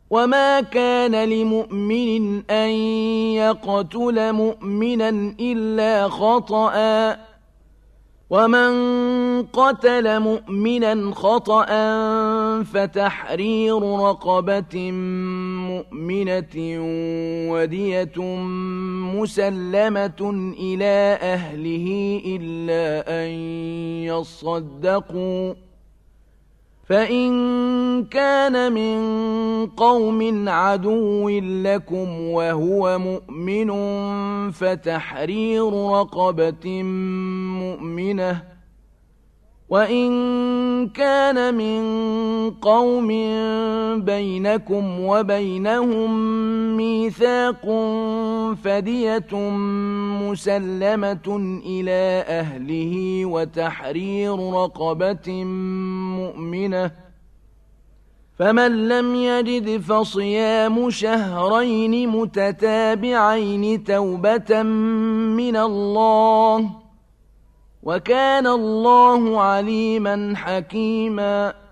وما كان لمؤمن أن يقتل مؤمنا إلا خطأ ومن قتل مؤمنا خطأ فتحرير رقبة مؤمنة ودية مسلمة إلى أهله إلا أن يصدقوا فإن كان من قوم عدو لكم وهو مؤمن فتحرير رقبة مؤمنة وإن كان من قوم بينكم وبينهم ميثاق فدية مسلمة إلى أهله وتحرير رقبة مؤمنة فمن لم يجد فصيام شهرين متتابعين توبة من الله وكان الله عليما حكيما